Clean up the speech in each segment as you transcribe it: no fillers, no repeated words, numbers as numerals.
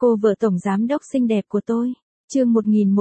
Cô vợ tổng giám đốc xinh đẹp của tôi. Chương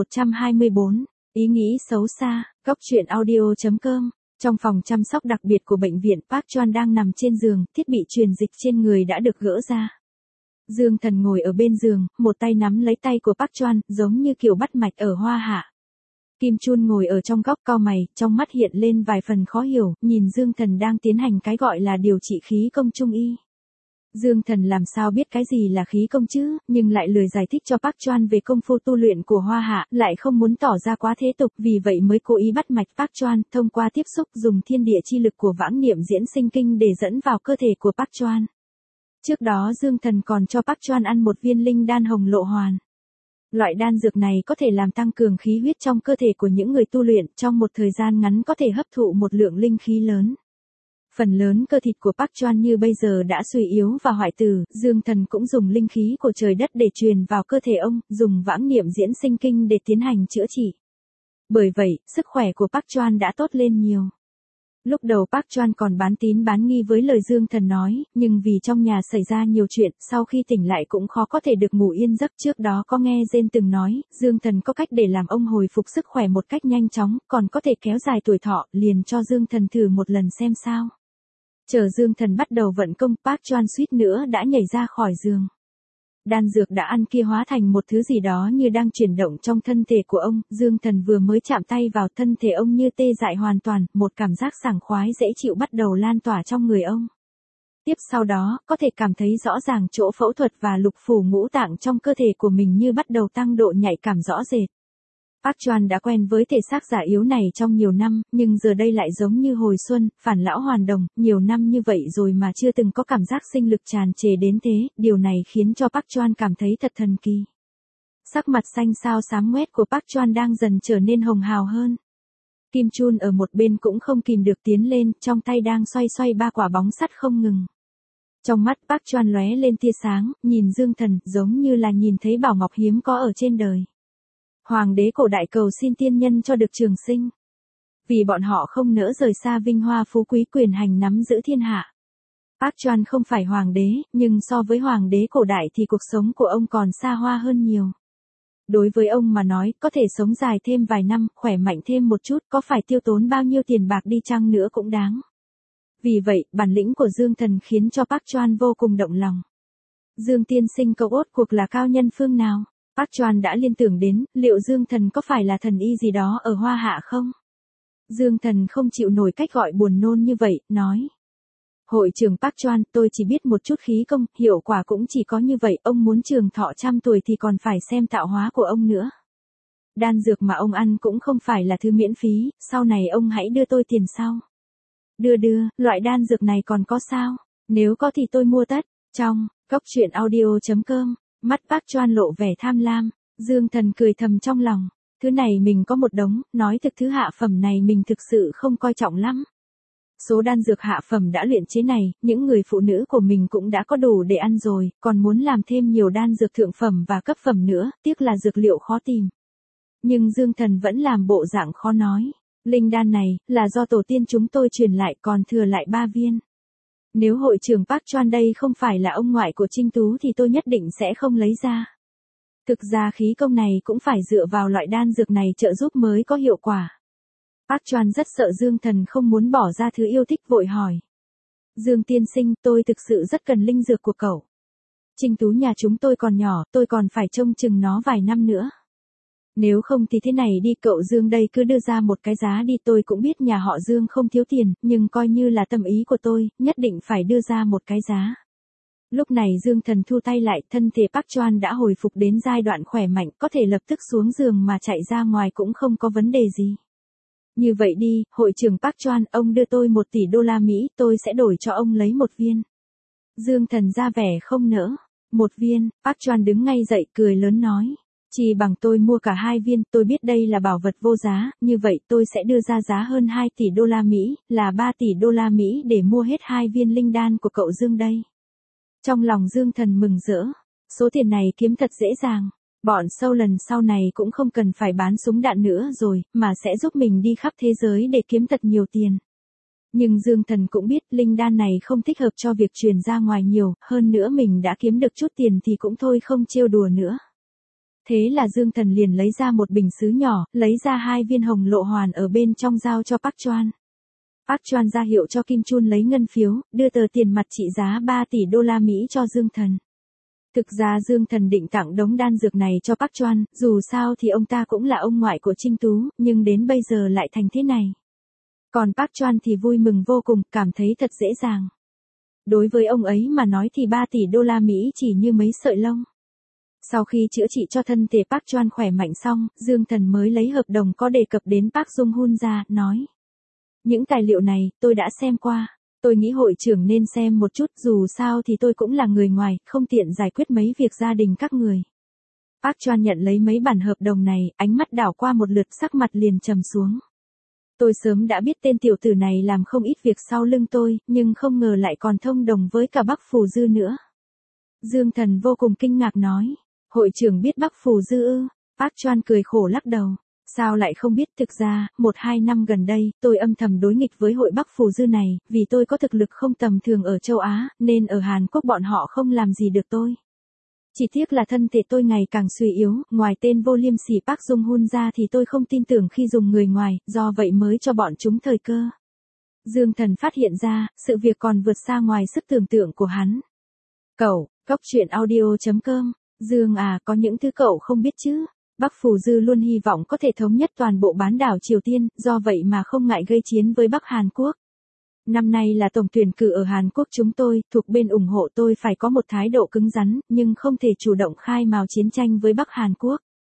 1124. Ý nghĩ xấu xa. Góc truyện audio.com. Trong phòng chăm sóc đặc biệt của bệnh viện, Park Chan đang nằm trên giường, thiết bị truyền dịch trên người đã được gỡ ra. Dương Thần ngồi ở bên giường, một tay nắm lấy tay của Park Chan, giống như kiểu bắt mạch ở Hoa Hạ. Kim Chun ngồi ở trong góc cau mày, trong mắt hiện lên vài phần khó hiểu, nhìn Dương Thần đang tiến hành cái gọi là điều trị khí công trung y. Dương Thần làm sao biết cái gì là khí công chứ, nhưng lại lười giải thích cho Park Chan về công phu tu luyện của Hoa Hạ, lại không muốn tỏ ra quá thế tục, vì vậy mới cố ý bắt mạch Park Chan, thông qua tiếp xúc dùng thiên địa chi lực của vãng niệm diễn sinh kinh để dẫn vào cơ thể của Park Chan. Trước đó Dương Thần còn cho Park Chan ăn một viên linh đan hồng lộ hoàn. Loại đan dược này có thể làm tăng cường khí huyết trong cơ thể của những người tu luyện, trong một thời gian ngắn có thể hấp thụ một lượng linh khí lớn. Phần lớn cơ thịt của Park Chan như bây giờ đã suy yếu và hoại tử, Dương Thần cũng dùng linh khí của trời đất để truyền vào cơ thể ông, dùng vãng niệm diễn sinh kinh để tiến hành chữa trị. Bởi vậy, sức khỏe của Park Chan đã tốt lên nhiều. Lúc đầu Park Chan còn bán tín bán nghi với lời Dương Thần nói, nhưng vì trong nhà xảy ra nhiều chuyện, sau khi tỉnh lại cũng khó có thể được ngủ yên giấc. Trước đó có nghe Jane từng nói, Dương Thần có cách để làm ông hồi phục sức khỏe một cách nhanh chóng, còn có thể kéo dài tuổi thọ, liền cho Dương Thần thử một lần xem sao. Chờ Dương Thần bắt đầu vận công, Park Chan suýt nữa đã nhảy ra khỏi giường. Đan dược đã ăn kia hóa thành một thứ gì đó như đang chuyển động trong thân thể của ông, Dương Thần vừa mới chạm tay vào thân thể ông như tê dại hoàn toàn, một cảm giác sảng khoái dễ chịu bắt đầu lan tỏa trong người ông. Tiếp sau đó, có thể cảm thấy rõ ràng chỗ phẫu thuật và lục phủ ngũ tạng trong cơ thể của mình như bắt đầu tăng độ nhạy cảm rõ rệt. Park Chan đã quen với thể xác già yếu này trong nhiều năm, nhưng giờ đây lại giống như hồi xuân, phản lão hoàn đồng, nhiều năm như vậy rồi mà chưa từng có cảm giác sinh lực tràn trề đến thế, điều này khiến cho Park Chan cảm thấy thật thần kỳ. Sắc mặt xanh xao xám ngoét của Park Chan đang dần trở nên hồng hào hơn. Kim Chun ở một bên cũng không kìm được tiến lên, trong tay đang xoay xoay ba quả bóng sắt không ngừng. Trong mắt Park Chan lóe lên tia sáng, nhìn Dương Thần, giống như là nhìn thấy bảo ngọc hiếm có ở trên đời. Hoàng đế cổ đại cầu xin tiên nhân cho được trường sinh. Vì bọn họ không nỡ rời xa vinh hoa phú quý quyền hành nắm giữ thiên hạ. Park Chan không phải hoàng đế, nhưng so với hoàng đế cổ đại thì cuộc sống của ông còn xa hoa hơn nhiều. Đối với ông mà nói, có thể sống dài thêm vài năm, khỏe mạnh thêm một chút, có phải tiêu tốn bao nhiêu tiền bạc đi chăng nữa cũng đáng. Vì vậy, bản lĩnh của Dương Thần khiến cho Park Chan vô cùng động lòng. Dương tiên sinh cậu ốt cuộc là cao nhân phương nào? Park Chan đã liên tưởng đến, liệu Dương Thần có phải là thần y gì đó ở Hoa Hạ không? Dương Thần không chịu nổi cách gọi buồn nôn như vậy, nói. Hội trưởng Park Chan, tôi chỉ biết một chút khí công, hiệu quả cũng chỉ có như vậy, ông muốn trường thọ 100 tuổi thì còn phải xem tạo hóa của ông nữa. Đan dược mà ông ăn cũng không phải là thứ miễn phí, sau này ông hãy đưa tôi tiền sau. Đưa, loại đan dược này còn có sao? Nếu có thì tôi mua tất. Trong, góc truyện audio.com. Mắt Park Chan lộ vẻ tham lam, Dương Thần cười thầm trong lòng, thứ này mình có một đống, nói thực thứ hạ phẩm này mình thực sự không coi trọng lắm. Số đan dược hạ phẩm đã luyện chế này, những người phụ nữ của mình cũng đã có đủ để ăn rồi, còn muốn làm thêm nhiều đan dược thượng phẩm và cấp phẩm nữa, tiếc là dược liệu khó tìm. Nhưng Dương Thần vẫn làm bộ dạng khó nói, linh đan này, là do tổ tiên chúng tôi truyền lại còn thừa lại 3 viên. Nếu hội trưởng Park Chan đây không phải là ông ngoại của Trinh Tú thì tôi nhất định sẽ không lấy ra. Thực ra khí công này cũng phải dựa vào loại đan dược này trợ giúp mới có hiệu quả. Park Chan rất sợ Dương Thần không muốn bỏ ra thứ yêu thích, vội hỏi. Dương tiên sinh, tôi thực sự rất cần linh dược của cậu. Trinh Tú nhà chúng tôi còn nhỏ, tôi còn phải trông chừng nó vài năm nữa. Nếu không thì thế này đi, cậu Dương đây cứ đưa ra một cái giá đi, tôi cũng biết nhà họ Dương không thiếu tiền, nhưng coi như là tâm ý của tôi, nhất định phải đưa ra một cái giá. Lúc này Dương Thần thu tay lại, thân thể Park Chan đã hồi phục đến giai đoạn khỏe mạnh, có thể lập tức xuống giường mà chạy ra ngoài cũng không có vấn đề gì. Như vậy đi, hội trưởng Park Chan, ông đưa tôi 1 tỷ đô la Mỹ, tôi sẽ đổi cho ông lấy 1 viên. Dương Thần ra vẻ không nỡ. 1 viên, Park Chan đứng ngay dậy cười lớn nói. Chỉ bằng tôi mua cả 2 viên, tôi biết đây là bảo vật vô giá, như vậy tôi sẽ đưa ra giá hơn 2 tỷ đô la Mỹ, là 3 tỷ đô la Mỹ để mua hết 2 viên linh đan của cậu Dương đây. Trong lòng Dương Thần mừng rỡ, số tiền này kiếm thật dễ dàng, bọn sâu lần sau này cũng không cần phải bán súng đạn nữa rồi, mà sẽ giúp mình đi khắp thế giới để kiếm thật nhiều tiền. Nhưng Dương Thần cũng biết linh đan này không thích hợp cho việc truyền ra ngoài nhiều, hơn nữa mình đã kiếm được chút tiền thì cũng thôi không trêu đùa nữa. Thế là Dương Thần liền lấy ra một bình sứ nhỏ, lấy ra 2 viên hồng lộ hoàn ở bên trong giao cho Park Chuan. Park Chuan ra hiệu cho Kim Chun lấy ngân phiếu, đưa tờ tiền mặt trị giá 3 tỷ đô la Mỹ cho Dương Thần. Thực ra Dương Thần định tặng đống đan dược này cho Park Chuan, dù sao thì ông ta cũng là ông ngoại của Trinh Tú, nhưng đến bây giờ lại thành thế này. Còn Park Chuan thì vui mừng vô cùng, cảm thấy thật dễ dàng. Đối với ông ấy mà nói thì 3 tỷ đô la Mỹ chỉ như mấy sợi lông. Sau khi chữa trị cho thân thể Park Chuan khỏe mạnh xong, Dương Thần mới lấy hợp đồng có đề cập đến Park Jung Hun ra, nói. Những tài liệu này, tôi đã xem qua. Tôi nghĩ hội trưởng nên xem một chút, dù sao thì tôi cũng là người ngoài, không tiện giải quyết mấy việc gia đình các người. Park Chuan nhận lấy mấy bản hợp đồng này, ánh mắt đảo qua một lượt sắc mặt liền trầm xuống. Tôi sớm đã biết tên tiểu tử này làm không ít việc sau lưng tôi, nhưng không ngờ lại còn thông đồng với cả Bắc Phù Dư nữa. Dương Thần vô cùng kinh ngạc nói. Hội trưởng biết Bắc Phù Dư ư? Park Chuan cười khổ lắc đầu. Sao lại không biết, thực ra, 1-2 năm gần đây, tôi âm thầm đối nghịch với hội Bắc Phù Dư này, vì tôi có thực lực không tầm thường ở châu Á, nên ở Hàn Quốc bọn họ không làm gì được tôi. Chỉ tiếc là thân thể tôi ngày càng suy yếu, ngoài tên vô liêm sỉ Park Jung Hun ra thì tôi không tin tưởng khi dùng người ngoài, do vậy mới cho bọn chúng thời cơ. Dương Thần phát hiện ra, sự việc còn vượt xa ngoài sức tưởng tượng của hắn. Cậu, Cóc Truyện Audio.com, Dương à, có những thứ cậu không biết chứ. Bắc Phù Dư luôn hy vọng có thể thống nhất toàn bộ bán đảo Triều Tiên, do vậy mà không ngại gây chiến với Bắc Hàn Quốc. Năm nay là tổng tuyển cử ở Hàn Quốc chúng tôi, thuộc bên ủng hộ tôi phải có một thái độ cứng rắn, nhưng không thể chủ động khai mào chiến tranh với Bắc Hàn Quốc.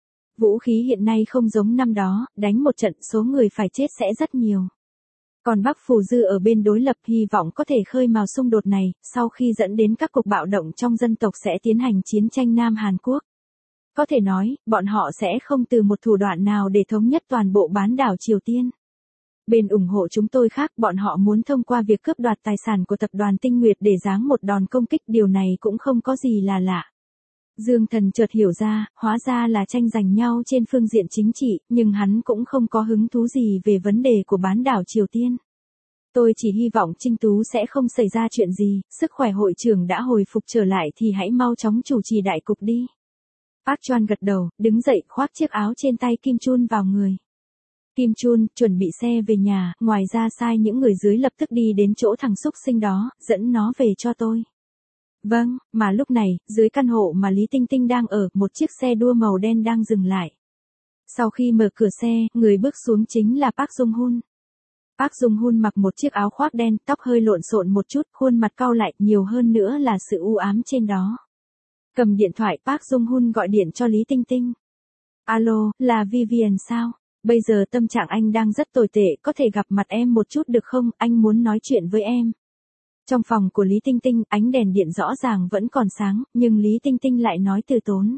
Vũ khí hiện nay không giống năm đó, đánh một trận số người phải chết sẽ rất nhiều. Còn Bắc Phù Dư ở bên đối lập hy vọng có thể khơi mào xung đột này, sau khi dẫn đến các cuộc bạo động trong dân tộc sẽ tiến hành chiến tranh Nam Hàn Quốc. Có thể nói, bọn họ sẽ không từ một thủ đoạn nào để thống nhất toàn bộ bán đảo Triều Tiên. Bên ủng hộ chúng tôi khác, bọn họ muốn thông qua việc cướp đoạt tài sản của tập đoàn Tinh Nguyệt để giáng một đòn công kích, điều này cũng không có gì là lạ. Dương Thần chợt hiểu ra, hóa ra là tranh giành nhau trên phương diện chính trị, nhưng hắn cũng không có hứng thú gì về vấn đề của bán đảo Triều Tiên. Tôi chỉ hy vọng Trinh Tú sẽ không xảy ra chuyện gì, sức khỏe hội trưởng đã hồi phục trở lại thì hãy mau chóng chủ trì đại cục đi. Park Chuan gật đầu, đứng dậy khoác chiếc áo trên tay Kim Chun vào người. Kim Chun, chuẩn bị xe về nhà, ngoài ra sai những người dưới lập tức đi đến chỗ thằng xúc sinh đó, dẫn nó về cho tôi. Vâng, mà lúc này, dưới căn hộ mà Lý Tinh Tinh đang ở, một chiếc xe đua màu đen đang dừng lại. Sau khi mở cửa xe, người bước xuống chính là Park Jung Hun. Park Jung Hun mặc một chiếc áo khoác đen, tóc hơi lộn xộn một chút, khuôn mặt cau lại, nhiều hơn nữa là sự u ám trên đó. Cầm điện thoại, Park Jung Hun gọi điện cho Lý Tinh Tinh. Alo, là Vivian sao? Bây giờ tâm trạng anh đang rất tồi tệ, có thể gặp mặt em một chút được không, anh muốn nói chuyện với em. Trong phòng của Lý Tinh Tinh, ánh đèn điện rõ ràng vẫn còn sáng, nhưng Lý Tinh Tinh lại nói từ tốn.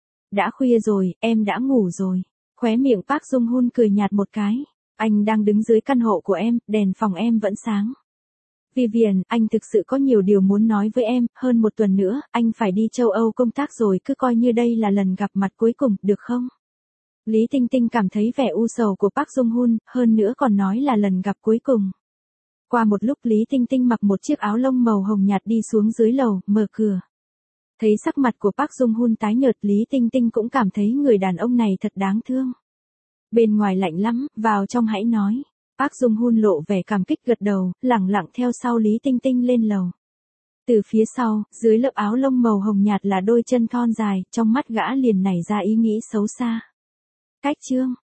Đã khuya rồi, em đã ngủ rồi. Khóe miệng Park Jung Hun cười nhạt một cái. Anh đang đứng dưới căn hộ của em, đèn phòng em vẫn sáng. Vivian, anh thực sự có nhiều điều muốn nói với em, hơn một tuần nữa, anh phải đi châu Âu công tác rồi, cứ coi như đây là lần gặp mặt cuối cùng, được không? Lý Tinh Tinh cảm thấy vẻ u sầu của Park Jung Hun, hơn nữa còn nói là lần gặp cuối cùng. Qua một lúc Lý Tinh Tinh mặc một chiếc áo lông màu hồng nhạt đi xuống dưới lầu, mở cửa. Thấy sắc mặt của Park Jung Hun tái nhợt, Lý Tinh Tinh cũng cảm thấy người đàn ông này thật đáng thương. Bên ngoài lạnh lắm, vào trong hãy nói. Park Jung Hun lộ vẻ cảm kích gật đầu, lẳng lặng theo sau Lý Tinh Tinh lên lầu. Từ phía sau, dưới lớp áo lông màu hồng nhạt là đôi chân thon dài, trong mắt gã liền nảy ra ý nghĩ xấu xa. Cách chương